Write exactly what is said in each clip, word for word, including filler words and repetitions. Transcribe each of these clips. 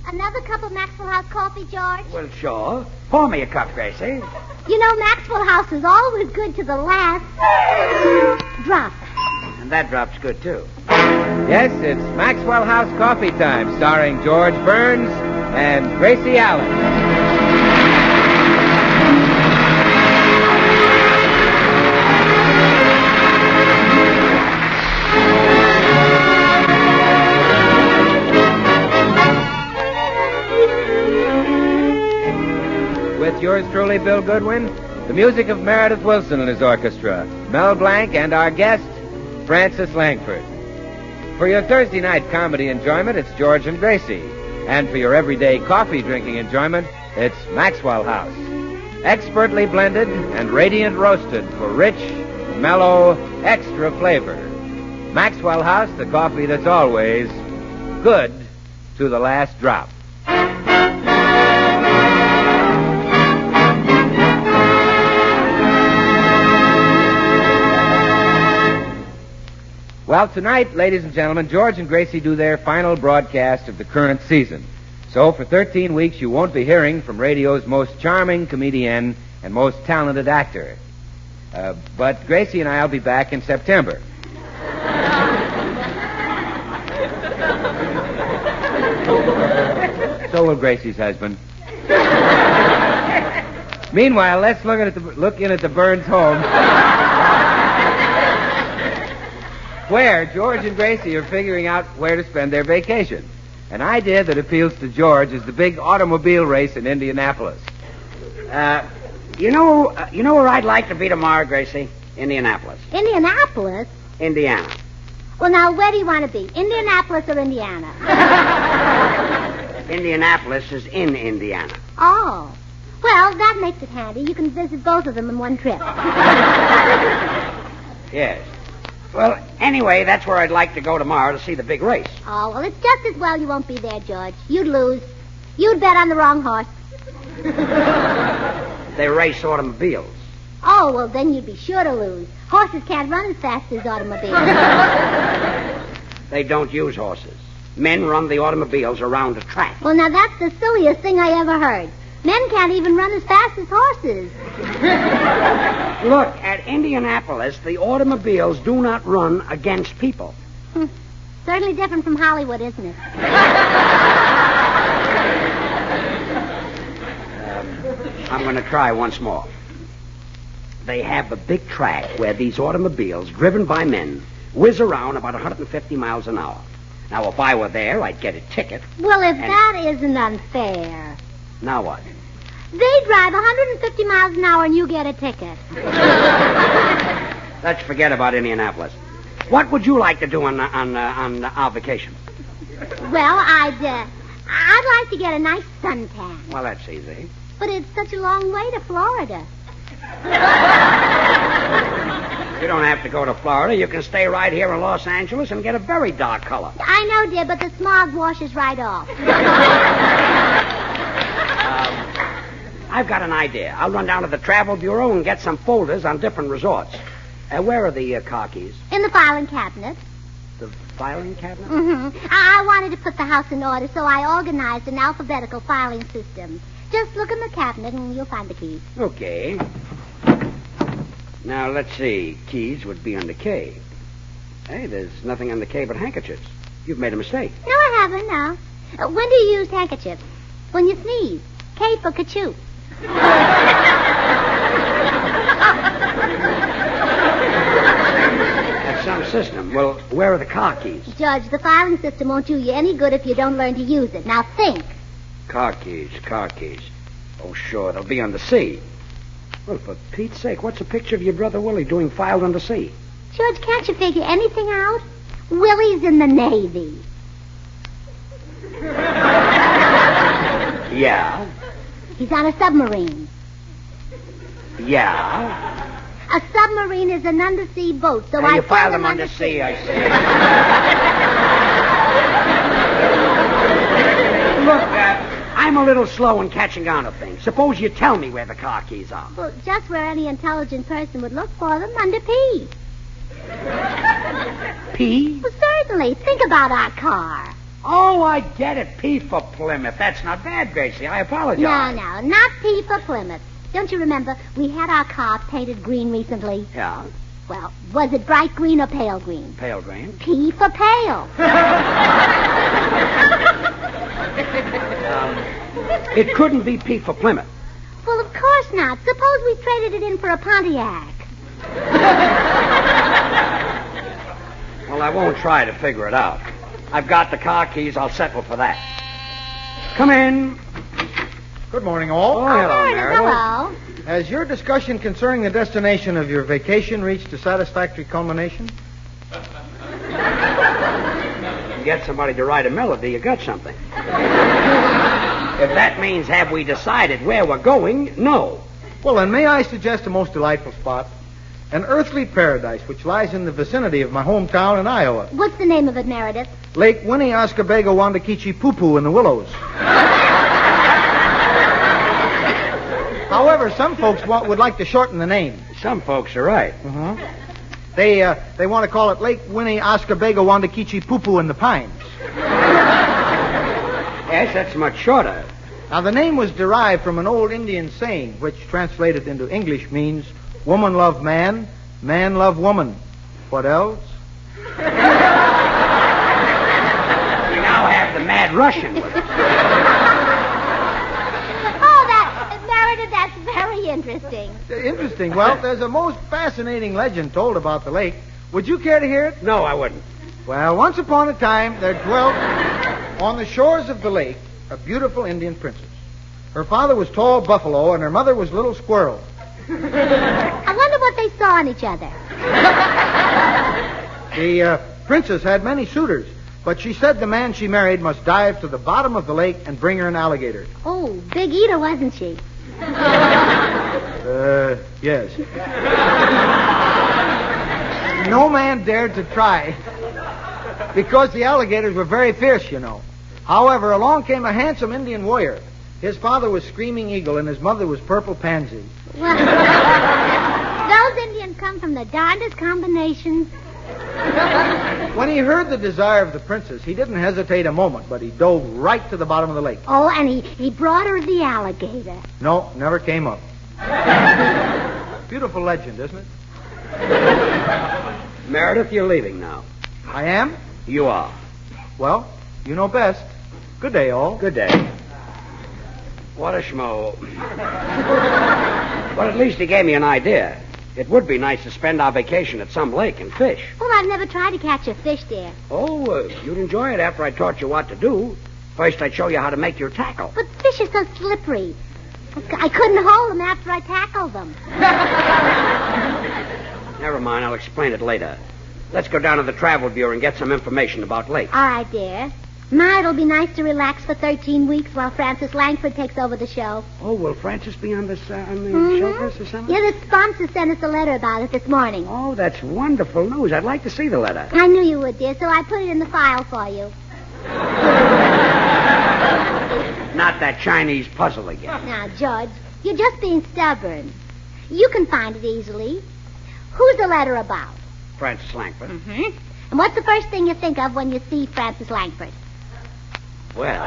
Another cup of Maxwell House coffee, George? Well, sure. Pour me a cup, Gracie. You know, Maxwell House is always good to the last drop. And that drop's good, too. Yes, it's Maxwell House Coffee Time, starring George Burns and Gracie Allen. With yours truly, Bill Goodwin, the music of Meredith Wilson and his orchestra, Mel Blanc, and our guest, Francis Langford. For your Thursday night comedy enjoyment, it's George and Gracie. And for your everyday coffee drinking enjoyment, it's Maxwell House. Expertly blended and radiant roasted for rich, mellow, extra flavor. Maxwell House, the coffee that's always good to the last drop. Well, tonight, ladies and gentlemen, George and Gracie do their final broadcast of the current season. So for thirteen weeks, you won't be hearing from radio's most charming comedian and most talented actor. Uh, but Gracie and I will be back in September. So will Gracie's husband. Meanwhile, let's look at the, look in at the Burns home, where George and Gracie are figuring out where to spend their vacation. An idea that appeals to George is the big automobile race in Indianapolis. Uh, you know, uh, you know where I'd like to be tomorrow, Gracie? Indianapolis. Indianapolis? Indiana. Well, now, where do you want to be? Indianapolis or Indiana? Indianapolis is in Indiana. Oh. Well, that makes it handy. You can visit both of them in one trip. Yes. Well, anyway, that's where I'd like to go tomorrow to see the big race. Oh, well, it's just as well you won't be there, George. You'd lose. You'd bet on the wrong horse. They race automobiles. Oh, well, then you'd be sure to lose. Horses can't run as fast as automobiles. They don't use horses. Men run the automobiles around a track. Well, now, that's the silliest thing I ever heard. Men can't even run as fast as horses. Look, at Indianapolis, the automobiles do not run against people. Hmm. Certainly different from Hollywood, isn't it? um, I'm going to try once more. They have a big track where these automobiles, driven by men, whiz around about one hundred fifty miles an hour. Now, if I were there, I'd get a ticket. Well, if and... that isn't unfair. Now what? They drive one hundred fifty miles an hour and you get a ticket. Let's forget about Indianapolis. What would you like to do on on uh, on our vacation? Well, I'd uh, I'd like to get a nice suntan. Well, that's easy. But it's such a long way to Florida. You don't have to go to Florida. You can stay right here in Los Angeles and get a very dark color. I know, dear, but the smog washes right off. I've got an idea. I'll run down to the Travel Bureau and get some folders on different resorts. Uh, where are the uh, car keys? In the filing cabinet. The filing cabinet? Mm-hmm. I-, I wanted to put the house in order, so I organized an alphabetical filing system. Just look in the cabinet and you'll find the keys. Okay. Now, let's see. Keys would be under K. Hey, there's nothing under K but handkerchiefs. You've made a mistake. No, I haven't, no. Uh, when do you use handkerchiefs? When you sneeze. K for kachoo. That's some system. Well, where are the car keys? Judge, the filing system won't do you any good if you don't learn to use it. Now think. Car keys, car keys. Oh, sure, they'll be under C. Well, for Pete's sake, what's a picture of your brother Willie doing filed under C? Judge, can't you figure anything out? Willie's in the Navy. Yeah. He's on a submarine. Yeah. A submarine is an undersea boat, so now I you filed them them under under sea, I see. Look, uh, I'm a little slow in catching on to things. Suppose you tell me where the car keys are. Well, just where any intelligent person would look for them, under P. P? Well, certainly. Think about our car. Oh, I get it. P for Plymouth. That's not bad, Gracie. I apologize. No, no, not P for Plymouth. Don't you remember we had our car painted green recently? Yeah, Well, was it bright green or pale green? pale green. P for pale. Um, it couldn't be P for Plymouth. Well, of course not. Suppose we traded it in for a Pontiac. Well, I won't try to figure it out. I've got the car keys. I'll settle for that. Come in. Good morning, all. Oh, hello, Meredith, Meredith. hello. Has your discussion concerning the destination of your vacation reached a satisfactory culmination? Get somebody to write a melody, you got something. If that means have we decided where we're going, no. Well, then, may I suggest a most delightful spot? An earthly paradise which lies in the vicinity of my hometown in Iowa. What's the name of it, Meredith? Lake Winnie Oscabago Wandakichi Poo-Poo in the Willows. However, some folks want, would like to shorten the name. Some folks are right. Uh-huh. They uh, they want to call it Lake Winnie Oscabago Wandakichi Poo-Poo in the Pines. Yes, that's much shorter. Now, the name was derived from an old Indian saying, which translated into English means, woman love man, man love woman. What else? We now have the Mad Russian with us. Oh, that, Meredith, that's very interesting. Interesting. Well, there's a most fascinating legend told about the lake. Would you care to hear it? No, I wouldn't. Well, once upon a time, there dwelt on the shores of the lake a beautiful Indian princess. Her father was Tall Buffalo, and her mother was Little Squirrel. I wonder what they saw in each other. The uh, princess had many suitors, but she said the man she married must dive to the bottom of the lake and bring her an alligator. Oh, big eater, wasn't she? Uh, yes. No man dared to try, because the alligators were very fierce, you know. However, along came a handsome Indian warrior. His father was Screaming Eagle, and his mother was Purple Pansy. Well, those Indians come from the darndest combinations. When he heard the desire of the princess, he didn't hesitate a moment, but he dove right to the bottom of the lake. Oh, and he, he brought her the alligator. No, never came up. Beautiful legend, isn't it? Meredith, you're leaving now. I am? You are. Well, you know best. Good day, all. Good day. What a schmo. But at least he gave me an idea. It would be nice to spend our vacation at some lake and fish. Well, I've never tried to catch a fish there. Oh, uh, you'd enjoy it after I taught you what to do. First, I'd show you how to make your tackle. But fish are so slippery. I couldn't hold them after I tackled them. Never mind, I'll explain it later. Let's go down to the Travel Bureau and get some information about lakes. All right, dear. My, it'll be nice to relax for thirteen weeks while Francis Langford takes over the show. Oh, will Francis be on this uh, on the Mm-hmm. show for us or something? Yeah, the sponsor sent us a letter about it this morning. Oh, that's wonderful news. I'd like to see the letter. I knew you would, dear, so I put it in the file for you. Not that Chinese puzzle again. Now, George, you're just being stubborn. You can find it easily. Who's the letter about? Francis Langford. Mm-hmm. And what's the first thing you think of when you see Francis Langford? Well,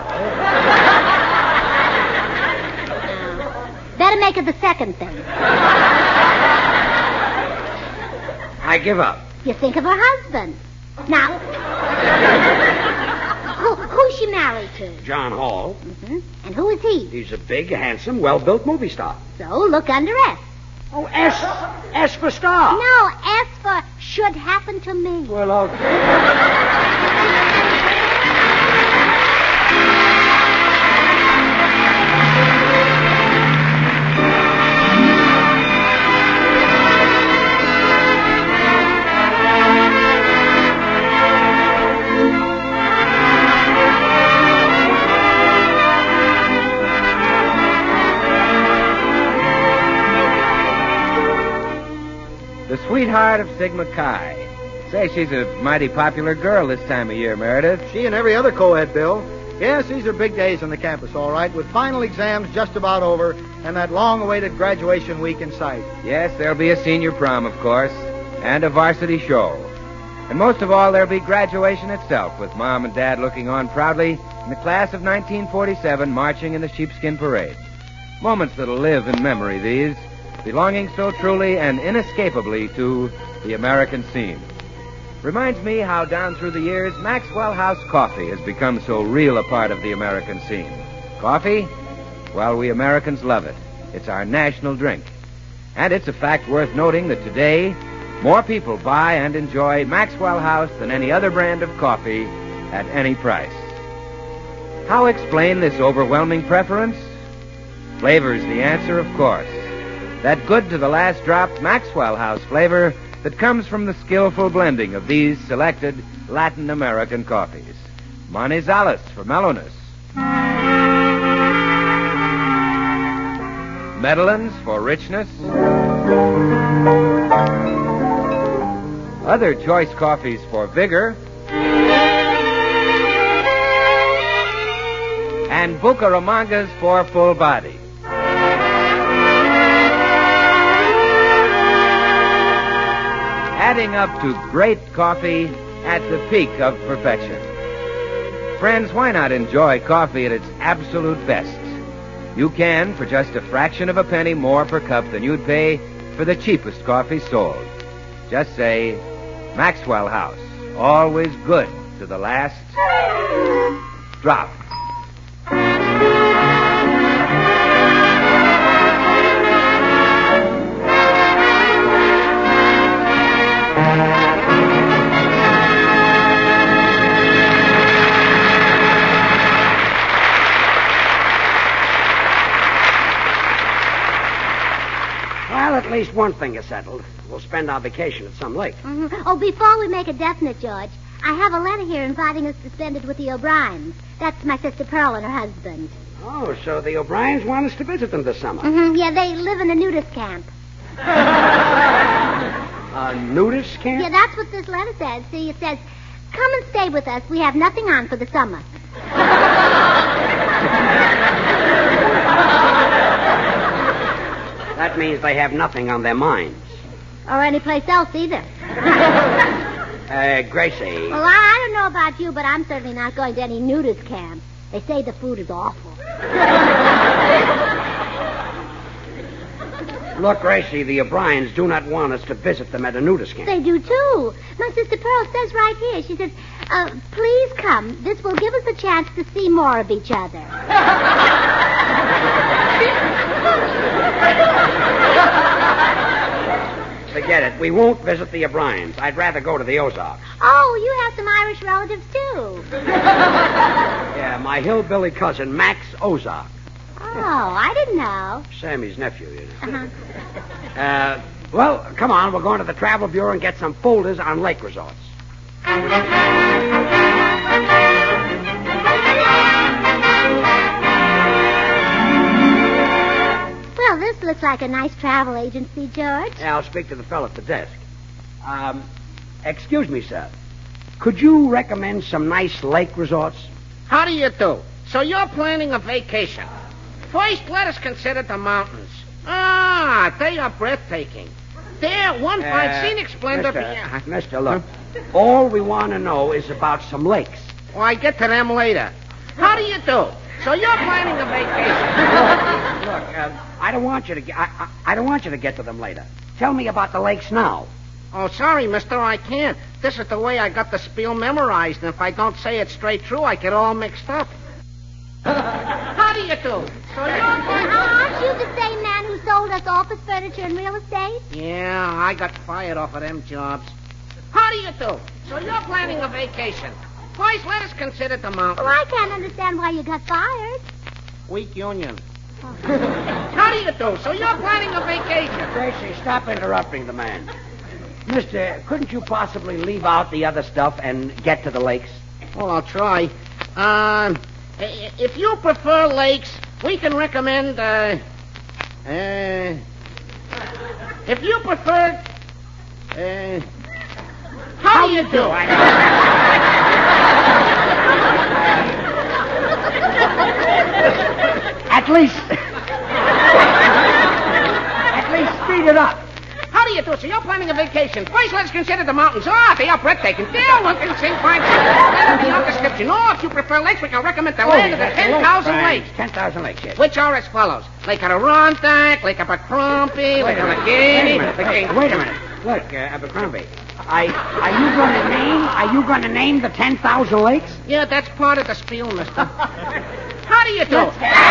Better make it the second thing. I give up. You think of her husband. Now, who, who's she married to? John Hall. Mm-hmm. And who is he? He's a big, handsome, well-built movie star. So look under S. Oh, S. S for star. No, S for should happen to me. Well, okay. The sweetheart of Sigma Chi. Say, she's a mighty popular girl this time of year, Meredith. She and every other co-ed, Bill. Yes, these are big days on the campus, all right, with final exams just about over and that long-awaited graduation week in sight. Yes, there'll be a senior prom, of course, and a varsity show. And most of all, there'll be graduation itself, with Mom and Dad looking on proudly in the class of nineteen forty-seven marching in the sheepskin parade. Moments that'll live in memory, these, belonging so truly and inescapably to the American scene. Reminds me how down through the years, Maxwell House coffee has become so real a part of the American scene. Coffee? Well, we Americans love it. It's our national drink. And it's a fact worth noting that today, more people buy and enjoy Maxwell House than any other brand of coffee at any price. How explain this overwhelming preference? Flavor's the answer, of course. That good to the last drop Maxwell House flavor that comes from the skillful blending of these selected Latin American coffees. Manizales for mellowness. Medellins for richness. Other choice coffees for vigor. And Bucaramangas for full body. Adding up to great coffee at the peak of perfection. Friends, why not enjoy coffee at its absolute best? You can for just a fraction of a penny more per cup than you'd pay for the cheapest coffee sold. Just say, Maxwell House, always good to the last drop. Well, at least one thing is settled. We'll spend our vacation at some lake. Mm-hmm. Oh, before we make it definite, George, I have a letter here inviting us to spend it with the O'Briens. That's my sister Pearl and her husband. Oh, so the O'Briens want us to visit them this summer. Mm-hmm. Yeah, they live in a nudist camp. A nudist camp? Yeah, that's what this letter says. See, it says, come and stay with us. We have nothing on for the summer. That means they have nothing on their minds. Or anyplace else either. Uh, Gracie. Well, I, I don't know about you, but I'm certainly not going to any nudist camp. They say the food is awful. Look, Gracie, the O'Briens do not want us to visit them at a nudist camp. They do, too. My sister Pearl says right here, she says, uh, please come. This will give us a chance to see more of each other. Forget it. We won't visit the O'Briens. I'd rather go to the Ozarks. Oh, you have some Irish relatives, too. Yeah, my hillbilly cousin, Max Ozark. Oh, I didn't know. Sammy's nephew, you know. Uh-huh. Uh, well, come on. We're going to the Travel Bureau and get some folders on lake resorts. Well, this looks like a nice travel agency, George. Yeah, I'll speak to the fellow at the desk. Um, excuse me, sir. Could you recommend some nice lake resorts? How do you do? So you're planning a vacation. First, let us consider the mountains. Ah, they are breathtaking. There, one Uh, finds scenic splendor. Mister, beyond- Mister, look, all we want to know is about some lakes. Well, I get to them later. How do you do? So you're planning a vacation. Look, uh, I don't want you to get. I, I, I don't want you to get to them later. Tell me about the lakes now. Oh, sorry, mister, I can't. This is the way I got the spiel memorized, and if I don't say it straight through, I get all mixed up. How do you do? So you're going Aren't you the same man who sold us office furniture and real estate? Yeah, I got fired off of them jobs. How do you do? So you're planning a vacation. First, let us consider the mountains. Well, I can't understand why you got fired. Weak union. How do you do? So you're planning a vacation. Gracie, stop interrupting the man. Mister, couldn't you possibly leave out the other stuff and get to the lakes? Well, I'll try. Um, i- if you prefer lakes, we can recommend, uh, uh, if you prefer, uh, how do you do? At least, at least speed it up. How do you do? So you're planning a vacation. First, let's consider the mountains. Oh, they are breathtaking. They're looking, sing, fine. Then beyond description. Oh, if you prefer lakes, we can recommend the land of the ten thousand lakes. ten thousand lakes, yes. Which are as follows. Lake Adirondack, Lake Abercrombie, Lake Allegheny. Wait a minute. Wait, wait a minute. Look, uh, Abercrombie. I, are you going to name? Are you going to name the ten thousand lakes? Yeah, that's part of the spiel, mister. How do you do?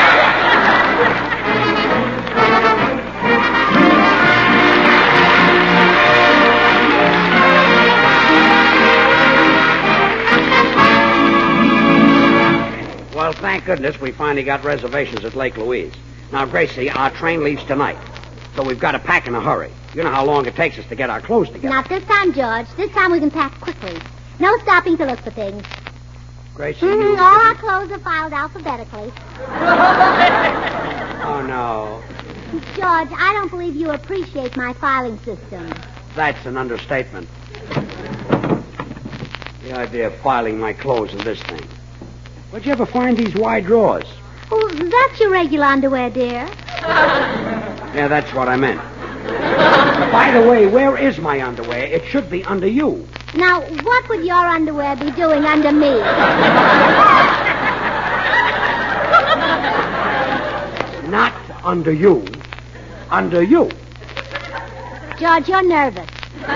Well, thank goodness we finally got reservations at Lake Louise. Now, Gracie, our train leaves tonight, so we've got to pack in a hurry. You know how long it takes us to get our clothes together. Not this time, George. This time we can pack quickly. No stopping to look for things. Gracie, Mm-hmm. you... All our clothes are filed alphabetically. Oh, no. George, I don't believe you appreciate my filing system. That's an understatement. The idea of filing my clothes in this thing. Where'd you ever find these wide drawers? Oh, that's your regular underwear, dear. Yeah, that's what I meant. By the way, where is my underwear? It should be under you. Now, what would your underwear be doing under me? Not under you. Under you. George, you're nervous.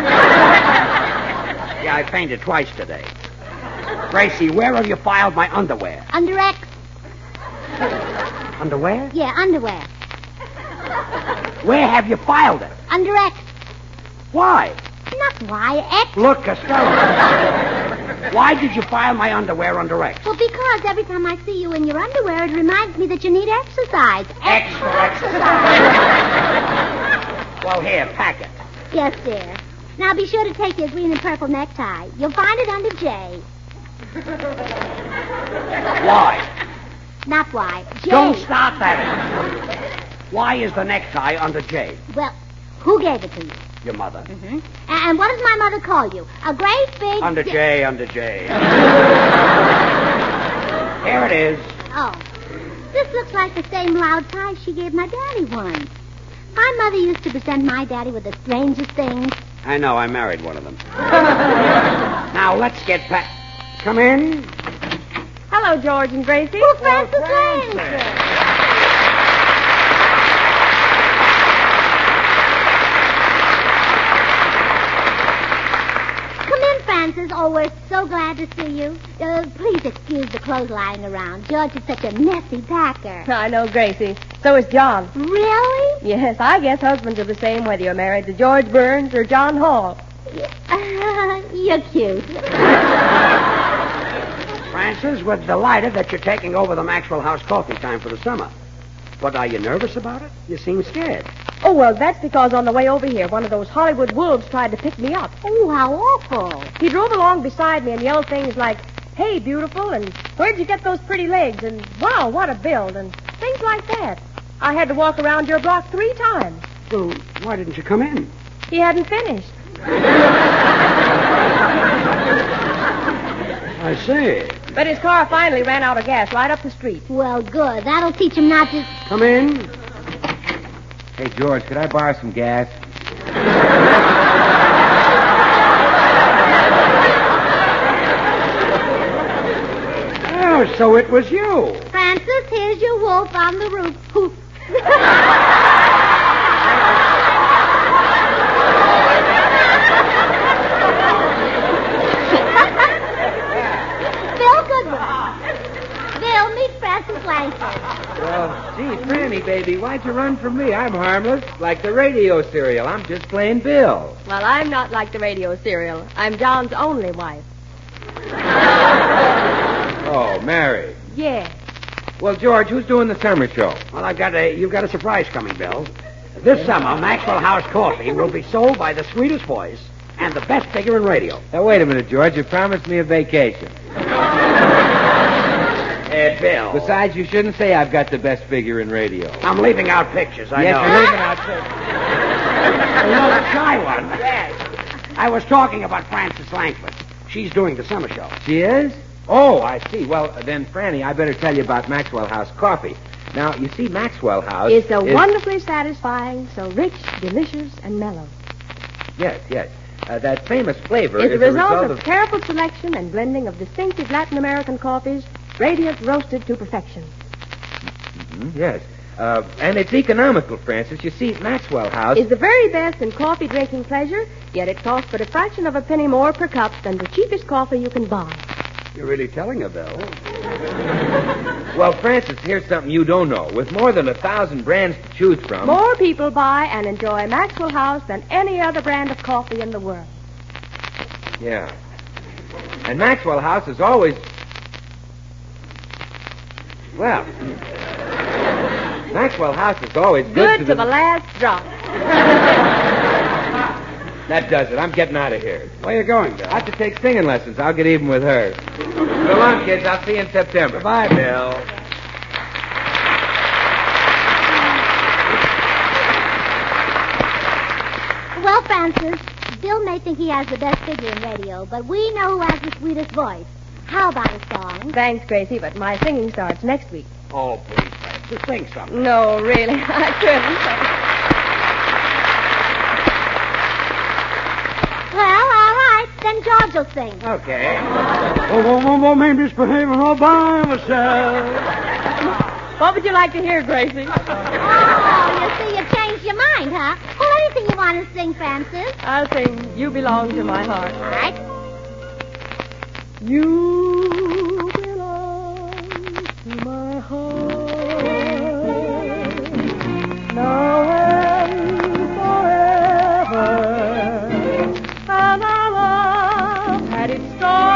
Yeah, I fainted twice today. Gracie, where have you filed my underwear? Under X? Underwear? Yeah, underwear. Where have you filed it? Under X. Why? Not Y, X. Look, Costello. Why did you file my underwear under X? Well, because every time I see you in your underwear, it reminds me that you need exercise. X for exercise. Well, here, pack it. Yes, dear. Now be sure to take your green and purple necktie. You'll find it under J. Why? Not Y. J. Don't start that. Why is the necktie under J? Well, who gave it to you? Your mother. Mm-hmm. And what does my mother call you? A great big... Under J, under J. Here it is. Oh. This looks like the same loud tie she gave my daddy once. My mother used to present my daddy with the strangest things. I know, I married one of them. Now, let's get back. Come in. Hello, George and Gracie. Oh, Francis Lane. Come in, Francis. Oh, we're so glad to see you. Uh, please excuse the clothes lying around. George is such a messy packer. I know, Gracie. So is John. Really? Yes, I guess husbands are the same whether you're married to George Burns or John Hall. Uh, you're cute. Francis, we're delighted that you're taking over the Maxwell House coffee time for the summer. But are you nervous about it? You seem scared. Oh, well, that's because on the way over here, one of those Hollywood wolves tried to pick me up. Oh, how awful. He drove along beside me and yelled things like, "Hey, beautiful," and "Where'd you get those pretty legs?" and "Wow, what a build," and things like that. I had to walk around your block three times. Well, why didn't you come in? He hadn't finished. I see. But his car finally ran out of gas right up the street. Well, good. That'll teach him not to... Come in. Hey, George, could I borrow some gas? Oh, so it was you. Francis, here's your wolf on the roof. Poof. Bill Goodwin. Bill, meet Francis Langford. Well, gee, Franny, baby, why'd you run from me? I'm harmless, like the radio serial. I'm just plain Bill. Well, I'm not like the radio serial. I'm John's only wife. Oh, married. Yeah. Well, George, who's doing the summer show? Well, I've got a, you've got a surprise coming, Bill. This summer, Maxwell House Coffee will be sold by the sweetest voice and the best figure in radio. Now, wait a minute, George. You promised me a vacation. Uh, Bill. Besides, you shouldn't say I've got the best figure in radio. I'm leaving out pictures, I yes, know. you're leaving out pictures. You know that shy one? Yes. I was talking about Frances Langford. She's doing the summer show. She is? Oh, I see. Well, then, Franny, I better tell you about Maxwell House Coffee. Now, you see, Maxwell House It's so is... wonderfully satisfying, so rich, delicious, and mellow. Yes, yes. Uh, that famous flavor It's is a result, result of, of... careful selection and blending of distinctive Latin American coffees, radiant roasted to perfection. Mhm, yes. Uh, and it's economical, Francis. You see, Maxwell House... Is the very best in coffee drinking pleasure, yet it costs but a fraction of a penny more per cup than the cheapest coffee you can buy. You're really telling her, Bill. Well, Francis, here's something you don't know. With more than a thousand brands to choose from... More people buy and enjoy Maxwell House than any other brand of coffee in the world. Yeah. And Maxwell House is always... Well... Maxwell House is always good, Good to, to the last drop. That does it. I'm getting out of here. Where you going, Bill? I have to take singing lessons. I'll get even with her. So long, kids. I'll see you in September. Bye, Bill. Well, Francis, Bill may think he has the best figure in radio, but we know who has the sweetest voice. How about a song? Thanks, Gracie, but my singing starts next week. Oh, please, Francis, sing something. No, really, I couldn't. Well, all right. Then George will sing. Okay. Oh, oh, oh, oh, me misbehaving all by myself. What would you like to hear, Gracie? Oh, you see, you changed your mind, huh? Well, anything you want to sing, Francis. I'll sing You Belong to My Heart. All right. You belong to my heart now and forever. And our love had its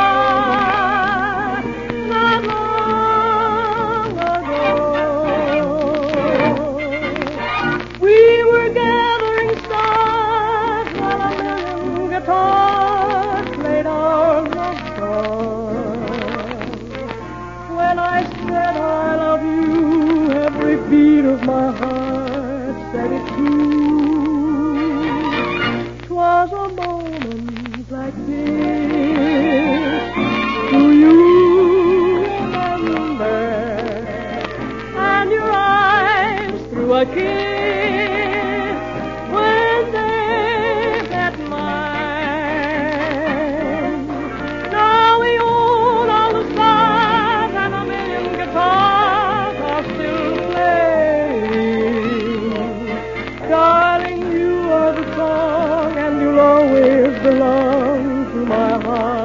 start not long ago. We were gathering stars while a million guitars played our love song. When I said I love you, every beat of my heart said it too. 'Twas a moment like this. Do you remember? And your eyes threw a kiss when they met mine. Now we own all the stars and a million guitars are still playing. Darling, you are the song and you'll always belong to my heart.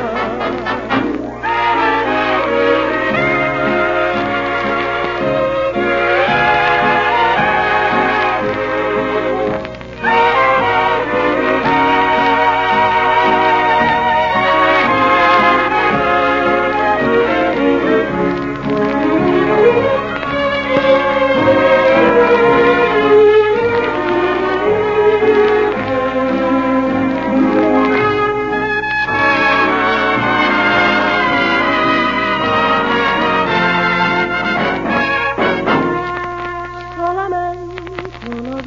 Solamente una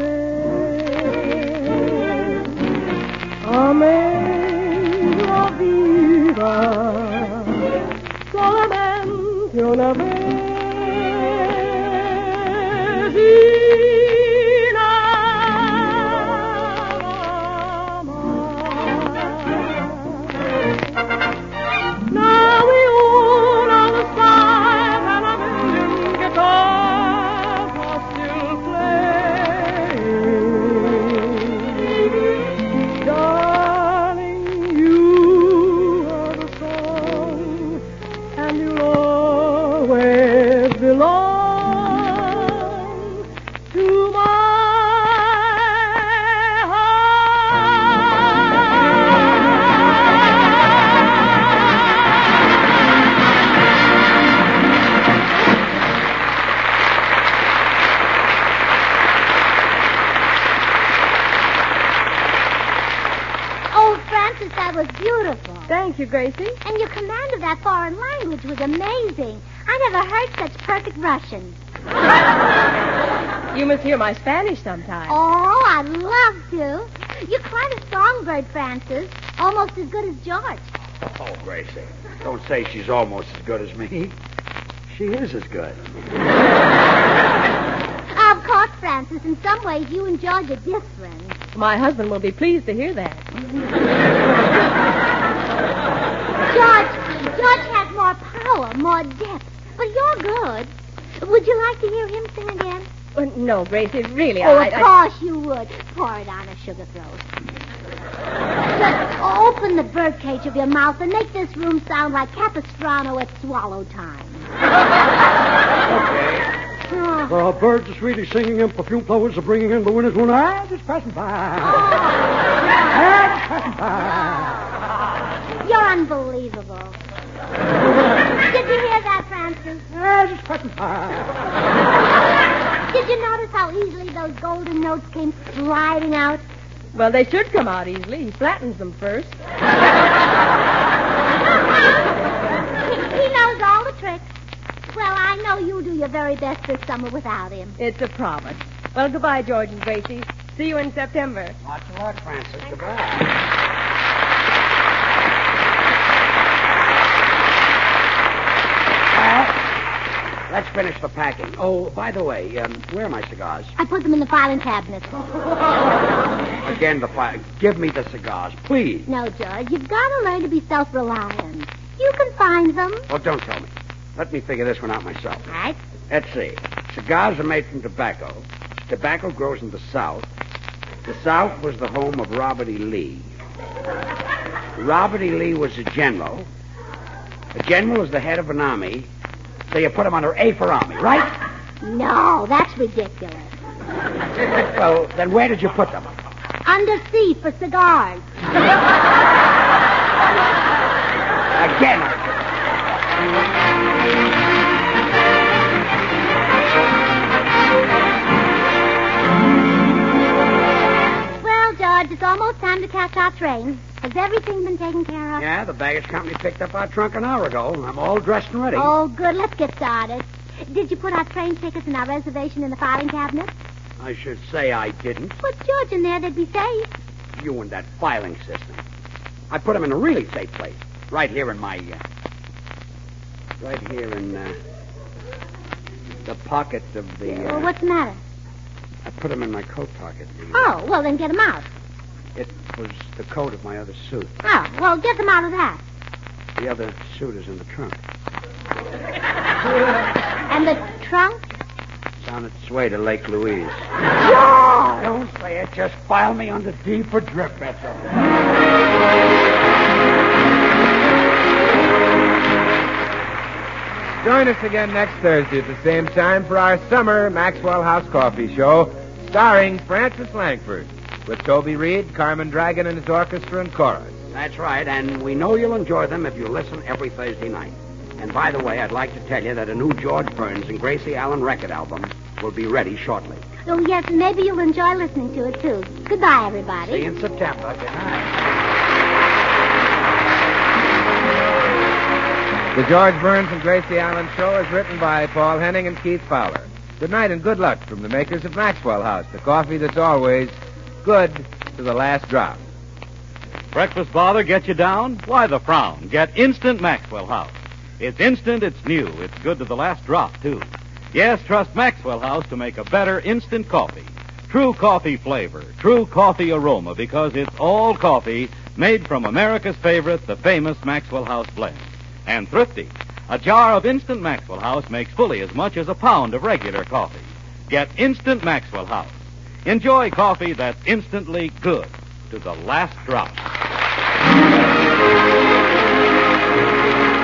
vez amé la vida, solamente una vez y nada más. Now we own all the stars and a million guitars are still playing. Darling, you are the song, and you'll always belong to my Oh, Francis, that was beautiful. Thank you, Gracie. And your command of that foreign language was amazing. I never heard such perfect Russian. You must hear my Spanish sometime. Oh, I'd love to. You're quite a songbird, Francis. Almost as good as George. Oh, Gracie, don't say she's almost as good as me. She is as good. Of course, Francis, in some ways you and George are different. My husband will be pleased to hear that. George, George has more power, more depth. But you're good. Would you like to hear him sing again? Uh, no, Gracie, really. Oh, I, of I... course you would. Pour it on a sugar throat. Just open the birdcage of your mouth and make this room sound like Capistrano at swallow time. Okay. Oh. The birds are sweetly singing and perfume flowers are bringing in the winners when I just passing by. I just passing by. You're unbelievable. Did you hear that, Francis? I just passing by. Did you notice how easily those golden notes came sliding out? Well, they should come out easily. He flattens them first. he, he knows all the tricks. Well, I know you'll do your very best this summer without him. It's a promise. Well, goodbye, George and Gracie. See you in September. Lots of luck, Francis. Goodbye. Let's finish the packing. Oh, by the way, um, where are my cigars? I put them in the filing cabinet. Again, the file. Give me the cigars, please. No, George, you've got to learn to be self-reliant. You can find them. Well, don't tell me. Let me figure this one out myself. All right. Let's see. Cigars are made from tobacco. Tobacco grows in the South. The South was the home of Robert E. Lee. Robert E. Lee was a general. A general is the head of an army. So you put him under A for Army, right? No, that's ridiculous. Well, then where did you put them? Under C for cigars. Again. Well, George, it's almost time to catch our train. Has everything been taken care of? Yeah, the baggage company picked up our trunk an hour ago. I'm all dressed and ready. Oh, good. Let's get started. Did you put our train tickets and our reservation in the filing cabinet? I should say I didn't. Put George in there. They'd be safe. You and that filing system. I put them in a really safe place. Right here in my... Uh, right here in uh, the pocket of the... Uh, Well, what's the matter? I put them in my coat pocket. Oh, well, then get them out. It was the coat of my other suit. Oh, well, get them out of that. The other suit is in the trunk. And the trunk? It's on its way to Lake Louise. George! Don't say it. Just file me under D for drip, that's all. Join us again next Thursday at the same time for our summer Maxwell House Coffee Show, starring Francis Langford, with Toby Reed, Carmen Dragon and his orchestra and chorus. That's right, and we know you'll enjoy them if you listen every Thursday night. And by the way, I'd like to tell you that a new George Burns and Gracie Allen record album will be ready shortly. Oh, yes, and maybe you'll enjoy listening to it, too. Goodbye, everybody. See you in September. Good night. The George Burns and Gracie Allen Show is written by Paul Henning and Keith Fowler. Good night and good luck from the makers of Maxwell House, the coffee that's always good to the last drop. Breakfast bother get you down? Why the frown? Get instant Maxwell House. It's instant, it's new, it's good to the last drop, too. Yes, trust Maxwell House to make a better instant coffee. True coffee flavor, true coffee aroma, because it's all coffee made from America's favorite, the famous Maxwell House blend. And thrifty. A jar of instant Maxwell House makes fully as much as a pound of regular coffee. Get instant Maxwell House. Enjoy coffee that's instantly good to the last drop.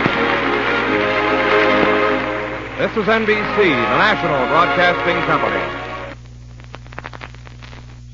This is N B C, the national broadcasting company.